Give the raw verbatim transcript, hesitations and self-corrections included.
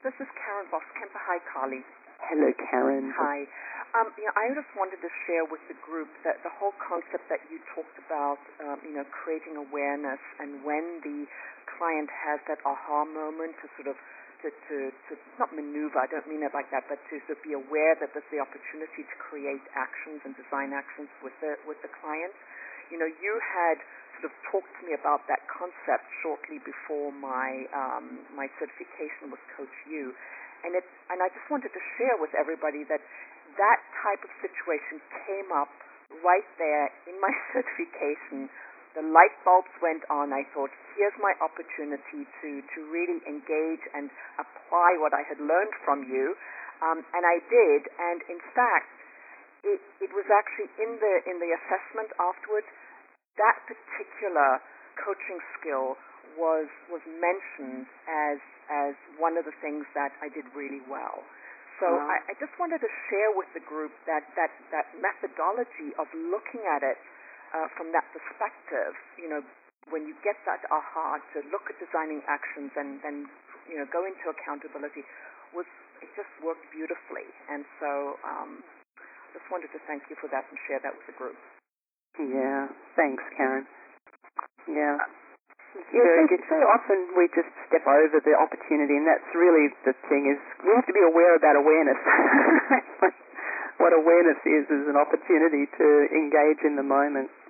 This is Karen Voss-Kemper. Hi, Carly. Hello, Karen. Hi. Um, you know, I just wanted to share with the group that the whole concept that you talked about, um, you know, creating awareness, and when the client has that aha moment to sort of to, to, to not maneuver, I don't mean it like that, but to sort of be aware that there's the opportunity to create actions and design actions with the with the client. You know, you had sort of talked to me about that concept shortly before my um, my certification with Coach U, and it and I just wanted to share with everybody that that type of situation came up right there in my certification. The light bulbs went on. I thought, here's my opportunity to to really engage and apply what I had learned from you, um, and I did. And in fact, It, it was actually in the in the assessment afterwards, that particular coaching skill was was mentioned as as one of the things that I did really well. So Wow. I, I just wanted to share with the group that that, that methodology of looking at it uh, from that perspective. You know, when you get that aha, to look at designing actions and then you know go into accountability, was it just worked beautifully. And so. Um, Just wanted to thank you for that and share that with the group. Yeah, thanks, Karen. Yeah. Yeah, So, so often we just step over the opportunity, and that's really the thing, is we have to be aware of that awareness. What awareness is, is an opportunity to engage in the moment.